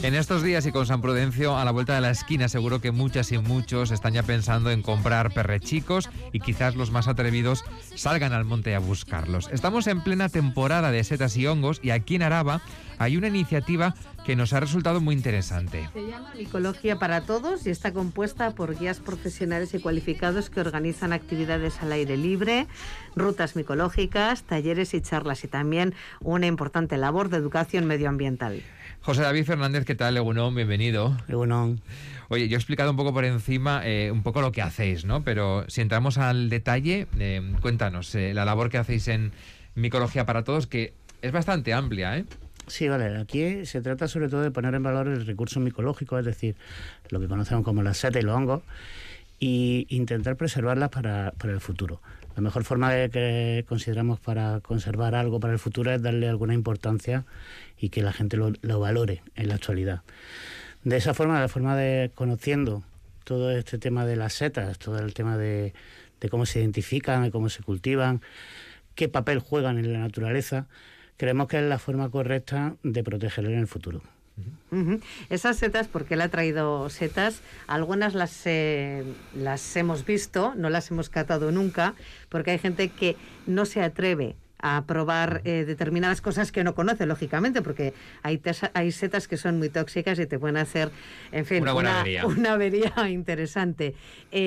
En estos días y con San Prudencio a la vuelta de la esquina, seguro que muchas y muchos están ya pensando en comprar perrechicos y quizás los más atrevidos salgan al monte a buscarlos. Estamos en plena temporada de setas y hongos y aquí en Araba hay una iniciativa que nos ha resultado muy interesante. Se llama Micología para Todos y está compuesta por guías profesionales y cualificados que organizan actividades al aire libre, rutas micológicas, talleres y charlas, y también una importante labor de educación medioambiental. José David Fernández, ¿qué tal? Egunon, bienvenido. Egunon. Oye, yo he explicado un poco por encima un poco lo que hacéis, ¿no? Pero si entramos al detalle, cuéntanos la labor que hacéis en Micología para Todos, que es bastante amplia, ¿eh? Sí, vale. Aquí se trata sobre todo de poner en valor el recurso micológico, es decir, lo que conocemos como las setas y los hongos, e intentar preservarlas para el futuro. La mejor forma que consideramos para conservar algo para el futuro es darle alguna importancia y que la gente lo valore en la actualidad. De esa forma, la forma de conociendo todo este tema de las setas, todo el tema de cómo se identifican, de cómo se cultivan, qué papel juegan en la naturaleza, creemos que es la forma correcta de protegerlo en el futuro. Uh-huh. Esas setas, porque él ha traído setas, algunas las hemos visto, no las hemos catado nunca, porque hay gente que no se atreve a probar determinadas cosas que no conoce, lógicamente, porque hay setas que son muy tóxicas y te pueden hacer, en fin, una avería interesante.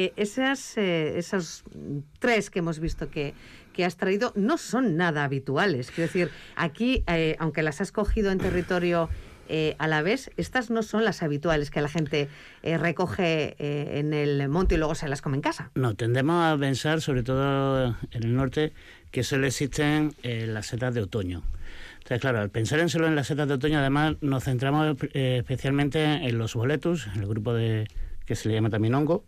Esos tres que hemos visto que has traído no son nada habituales. Quiero decir, aquí, aunque las has cogido en territorio alavés, estas no son las habituales que la gente recoge en el monte y luego se las come en casa. No, tendemos a pensar, sobre todo en el norte, que solo existen las setas de otoño. Entonces, claro, al pensar solo en las setas de otoño, además nos centramos especialmente en los boletus, en el grupo que se le llama también hongo,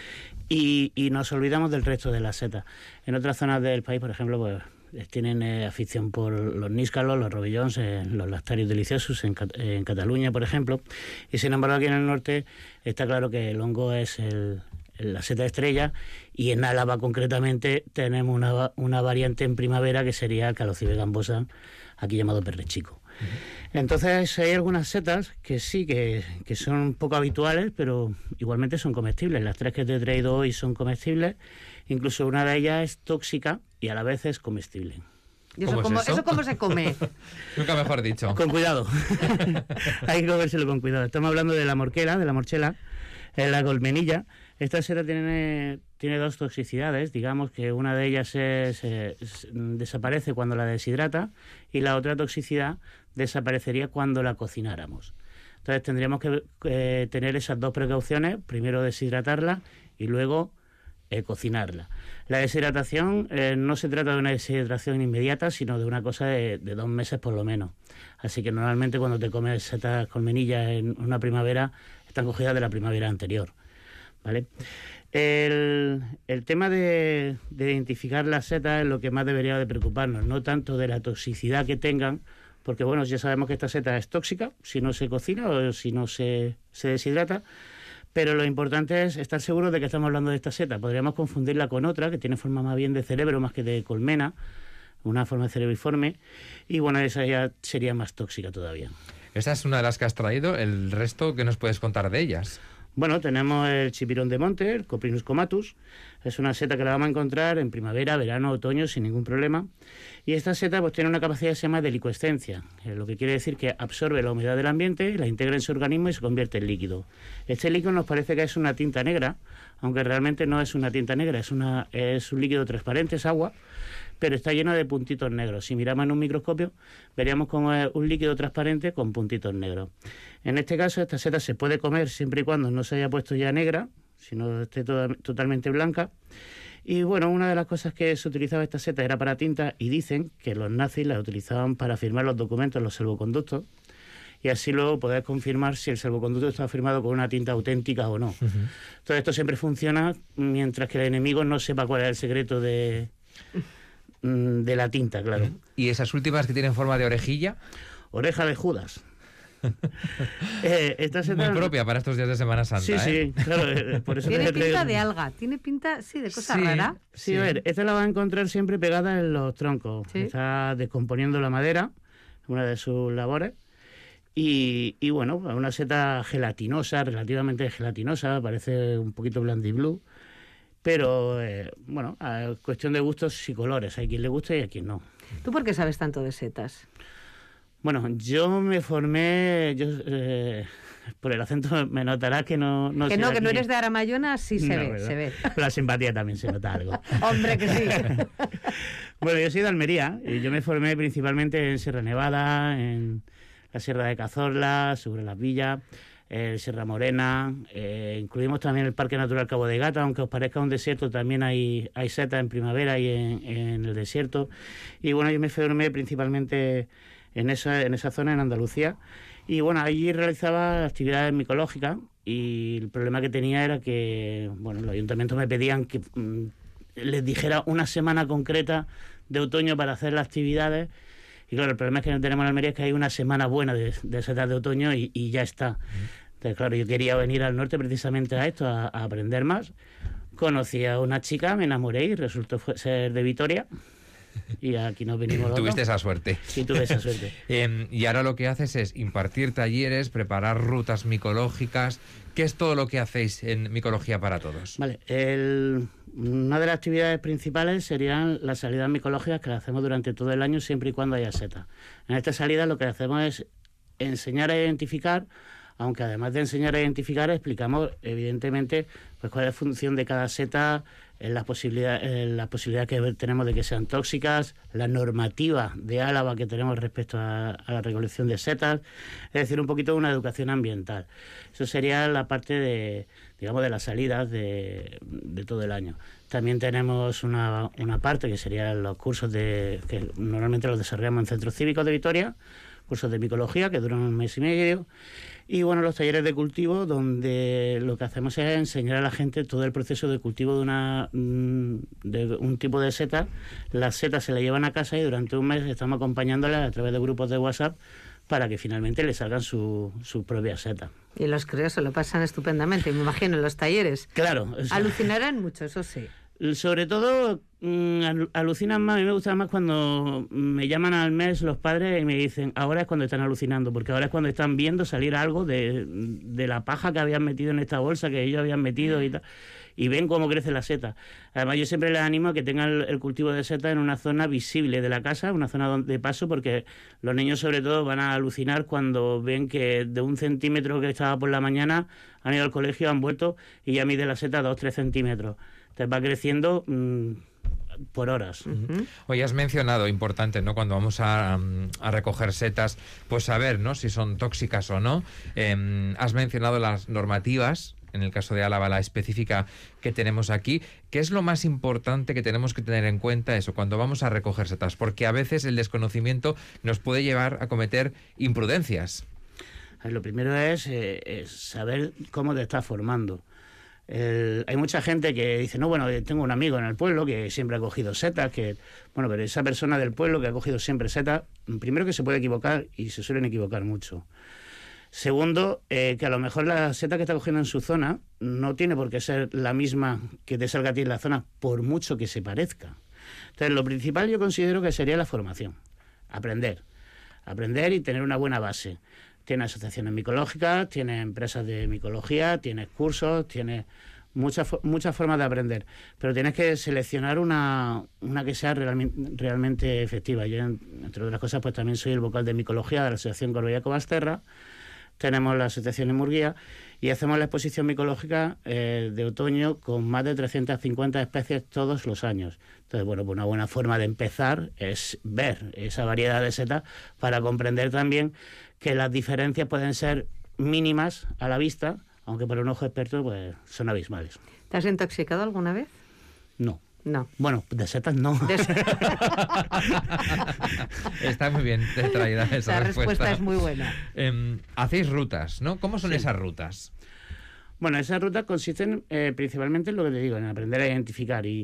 y nos olvidamos del resto de las setas. En otras zonas del país, por ejemplo, pues tienen afición por los níscalos, los robillons, los lactarios deliciosos en Cataluña, por ejemplo, y sin embargo aquí en el norte está claro que el hongo es la seta estrella, y en Álava concretamente tenemos una variante en primavera que sería el Calocibe gambosa, aquí llamado perrechico. Entonces hay algunas setas que sí, que son poco habituales, pero igualmente son comestibles. Las tres que te he traído hoy son comestibles, incluso una de ellas es tóxica y a la vez es comestible. ¿Y eso cómo se come? Nunca mejor dicho. Con cuidado. Hay que comérselo con cuidado. Estamos hablando de la morchela, la colmenilla. Esta seta tiene dos toxicidades, digamos que una de ellas desaparece cuando la deshidrata y la otra toxicidad desaparecería cuando la cocináramos. Entonces tendríamos que tener esas dos precauciones, primero deshidratarla y luego cocinarla. La deshidratación no se trata de una deshidratación inmediata, sino de una cosa de 2 meses por lo menos. Así que normalmente cuando te comes setas colmenillas en una primavera, están cogidas de la primavera anterior, ¿vale? El tema de identificar las setas es lo que más debería de preocuparnos, no tanto de la toxicidad que tengan, porque bueno, ya sabemos que esta seta es tóxica si no se cocina o si no se deshidrata, pero lo importante es estar seguros de que estamos hablando de esta seta. Podríamos confundirla con otra que tiene forma más bien de cerebro más que de colmena, una forma de cerebriforme, y bueno, esa ya sería más tóxica todavía. Esa es una de las que has traído. ¿El resto qué nos puedes contar de ellas? Bueno, tenemos el chipirón de monte, el Coprinus comatus. Es una seta que la vamos a encontrar en primavera, verano, otoño, sin ningún problema. Y esta seta pues tiene una capacidad que se llama delicuescencia, lo que quiere decir que absorbe la humedad del ambiente, la integra en su organismo y se convierte en líquido. Este líquido nos parece que es una tinta negra, aunque realmente no es una tinta negra, es un líquido transparente, es agua, pero está lleno de puntitos negros. Si miramos en un microscopio, veríamos como es un líquido transparente con puntitos negros. En este caso, esta seta se puede comer siempre y cuando no se haya puesto ya negra, sino esté totalmente blanca. Y bueno, una de las cosas que se utilizaba esta seta era para tinta, y dicen que los nazis la utilizaban para firmar los documentos, los salvoconductos, y así luego poder confirmar si el salvoconducto está firmado con una tinta auténtica o no. Todo esto siempre funciona mientras que el enemigo no sepa cuál es el secreto de la tinta, claro. ¿Y esas últimas que tienen forma de orejilla? Oreja de Judas. Esta seta muy propia para estos días de Semana Santa. Sí, sí, claro. Por eso tiene pinta de alga, tiene pinta, sí, de cosa rara. Sí, a ver, esta la vas a encontrar siempre pegada en los troncos. ¿Sí? Está descomponiendo la madera, una de sus labores. Y bueno, una seta gelatinosa, relativamente gelatinosa, parece un poquito blandiblue, pero bueno, cuestión de gustos y colores, hay quien le gusta y a quien no. ¿Tú por qué sabes tanto de setas? Bueno, yo me formé, por el acento me notarás que no que no aquí. eres de Aramayona, sí se ve, ¿verdad? se ve. La simpatía también se nota algo. Hombre, que sí. Bueno, yo soy de Almería y yo me formé principalmente en Sierra Nevada, en la Sierra de Cazorla, sobre las Villas, Sierra Morena, incluimos también el Parque Natural Cabo de Gata, aunque os parezca un desierto, también hay setas en primavera y en el desierto. Y bueno, yo me formé principalmente en esa zona, en Andalucía, y bueno, allí realizaba actividades micológicas y el problema que tenía era que, bueno, los ayuntamientos me pedían que les dijera una semana concreta de otoño para hacer las actividades. Y claro, el problema es que no tenemos en Almería, es que hay una semana buena de setas de otoño y ya está. Entonces, claro, yo quería venir al norte precisamente a esto, a aprender más. Conocí a una chica, me enamoré y resultó ser de Vitoria. Y aquí nos venimos los Tuviste dos. esa suerte. Sí, tuve esa suerte. Y ahora lo que haces es impartir talleres, preparar rutas micológicas. ¿Qué es todo lo que hacéis en Micología para Todos? Vale, una de las actividades principales serían las salidas micológicas que las hacemos durante todo el año, siempre y cuando haya setas. En esta salida lo que hacemos es enseñar a identificar, aunque además de enseñar a identificar, explicamos evidentemente pues cuál es la función de cada seta, las posibilidades que tenemos de que sean tóxicas, la normativa de Álava que tenemos respecto a la recolección de setas, es decir, un poquito de una educación ambiental. Eso sería la parte de, digamos, de las salidas de todo el año. También tenemos una parte que serían los cursos que normalmente los desarrollamos en centros cívicos de Vitoria, cursos de micología que duran 1 mes y medio, y bueno, los talleres de cultivo, donde lo que hacemos es enseñar a la gente todo el proceso de cultivo de un tipo de seta. Las setas se las llevan a casa y durante 1 mes estamos acompañándolas a través de grupos de WhatsApp para que finalmente les salgan su propia seta. Y los críos se lo pasan estupendamente, me imagino, en los talleres. Claro. O sea, alucinarán mucho, eso sí. Sobre todo alucinan más, a mí me gusta más cuando me llaman al mes los padres y me dicen, ahora es cuando están alucinando, porque ahora es cuando están viendo salir algo de la paja que habían metido en esta bolsa, que ellos habían metido y tal, y ven cómo crece la seta. Además, yo siempre les animo a que tengan el cultivo de seta en una zona visible de la casa, una zona de paso, porque los niños sobre todo van a alucinar cuando ven que de 1 centímetro que estaba por la mañana han ido al colegio, han vuelto y ya mide la seta 2-3 centímetros. Entonces va creciendo por horas. Hoy has mencionado, importante, ¿no? Cuando vamos a recoger setas, pues saber, ¿no?, si son tóxicas o no. Has mencionado las normativas, en el caso de Álava, la específica que tenemos aquí. ¿Qué es lo más importante que tenemos que tener en cuenta eso cuando vamos a recoger setas? Porque a veces el desconocimiento nos puede llevar a cometer imprudencias. Lo primero es saber cómo te estás formando. Hay mucha gente que dice, no, bueno, tengo un amigo en el pueblo que siempre ha cogido setas, bueno, pero esa persona del pueblo que ha cogido siempre setas, primero que se puede equivocar y se suelen equivocar mucho. Segundo, que a lo mejor la seta que está cogiendo en su zona no tiene por qué ser la misma que te salga a ti en la zona, por mucho que se parezca. Entonces, lo principal yo considero que sería la formación, aprender y tener una buena base. Tienes asociaciones micológicas, tienes empresas de micología, tienes cursos, tienes muchas formas de aprender, pero tienes que seleccionar una que sea realmente efectiva. Yo, entre otras cosas, pues también soy el vocal de micología de la Asociación Corbellaco-Basterra, tenemos la asociación en Murguía y hacemos la exposición micológica de otoño con más de 350 especies todos los años. Entonces, bueno, pues una buena forma de empezar es ver esa variedad de setas para comprender también que las diferencias pueden ser mínimas a la vista, aunque para un ojo experto pues son abismales. ¿Te has intoxicado alguna vez? No. No. Bueno, de setas no. Está muy bien traída esa respuesta. La respuesta. respuesta es muy buena. Hacéis rutas, ¿no? ¿Cómo son esas rutas? Bueno, esas rutas consisten principalmente en lo que te digo, en aprender a identificar y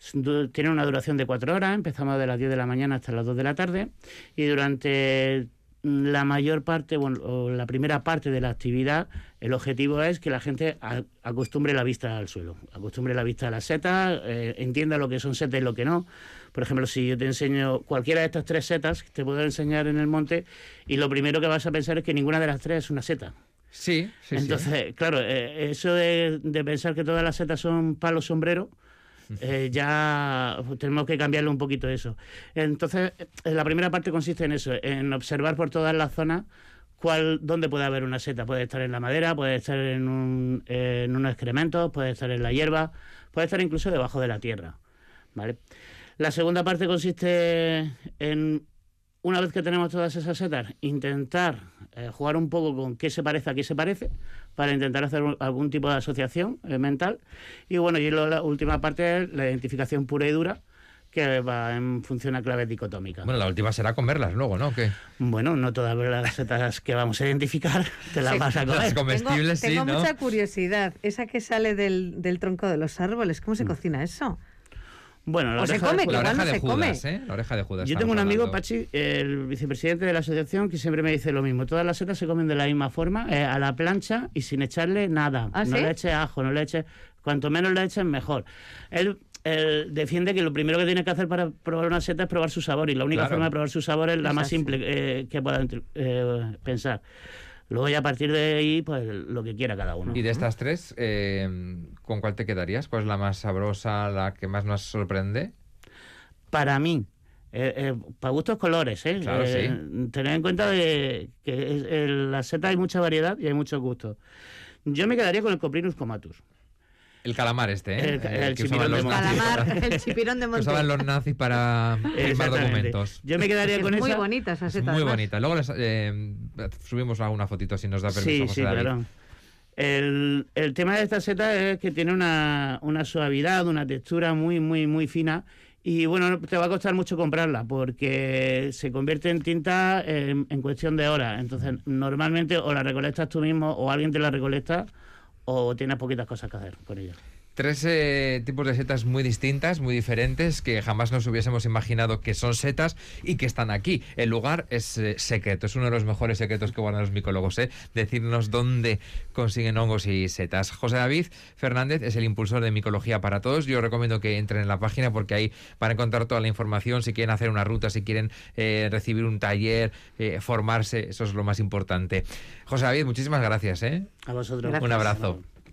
tienen una duración de 4 horas, empezamos de las 10 de la mañana hasta las 2 de la tarde y durante la mayor parte, bueno, o la primera parte de la actividad, el objetivo es que la gente acostumbre la vista al suelo, acostumbre la vista a las setas, entienda lo que son setas y lo que no. Por ejemplo, si yo te enseño cualquiera de estas 3 setas, te puedo enseñar en el monte, y lo primero que vas a pensar es que ninguna de las 3 es una seta. Sí. Entonces, claro, eso de pensar que todas las setas son palo sombrero, ya tenemos que cambiarle un poquito eso. Entonces, la primera parte consiste en eso, en observar por todas las zonas dónde puede haber una seta. Puede estar en la madera, puede estar en unos excrementos, puede estar en la hierba, puede estar incluso debajo de la tierra, ¿vale? La segunda parte consiste en, una vez que tenemos todas esas setas, intentar jugar un poco con qué se parece a qué se parece, para intentar hacer algún tipo de asociación mental. Y bueno, y la última parte es la identificación pura y dura, que va en función a claves dicotómicas. Bueno, la última será comerlas luego, ¿no? ¿Qué? Bueno, no todas las setas que vamos a identificar te las vas a comer. Las comestibles tengo sí, ¿no? mucha curiosidad. Esa que sale del tronco de los árboles, ¿cómo se cocina eso? Bueno, O se come, que La igual no oreja de se Judas, come. La oreja de Judas. Yo tengo un estamos amigo, hablando. Pachi, el vicepresidente de la asociación, que siempre me dice lo mismo. Todas las setas se comen de la misma forma, a la plancha y sin echarle nada. ¿Ah, no sí? le eches ajo, no le eches... Cuanto menos le eches, mejor. Él defiende que lo primero que tienes que hacer para probar una seta es probar su sabor, y la única Claro. forma de probar su sabor es la más simple que puedan pensar. Luego ya a partir de ahí, pues lo que quiera cada uno. Y de estas 3, ¿con cuál te quedarías? ¿Cuál es la más sabrosa, la que más nos sorprende? Para mí, para gustos colores, Claro, sí. Tener en cuenta que en la seta hay mucha variedad y hay muchos gustos. Yo me quedaría con el Coprinus comatus. El calamar el El que chipirón usaban de los monte. nazis Calamar, para- el chipirón de que monte. usaban los nazis para firmar Exactamente. documentos. Yo me quedaría Es con muy esa. bonita esa Es seta. muy además. bonita. Luego subimos alguna fotito si nos da permiso. Sí, José sí, David. claro. El tema de esta seta es que tiene una suavidad, una textura muy, muy, muy fina. Y bueno, te va a costar mucho comprarla porque se convierte en tinta en cuestión de horas. Entonces, normalmente o la recolectas tú mismo o alguien te la recolecta, o tienes poquitas cosas que hacer con ella. 3 tipos de setas muy distintas, muy diferentes, que jamás nos hubiésemos imaginado que son setas y que están aquí. El lugar es secreto, es uno de los mejores secretos que guardan los micólogos, decirnos dónde consiguen hongos y setas. José David Fernández es el impulsor de Micología para Todos. Yo recomiendo que entren en la página porque ahí van a encontrar toda la información, si quieren hacer una ruta, si quieren recibir un taller, formarse, eso es lo más importante. José David, muchísimas gracias. A vosotros. Gracias. Un abrazo.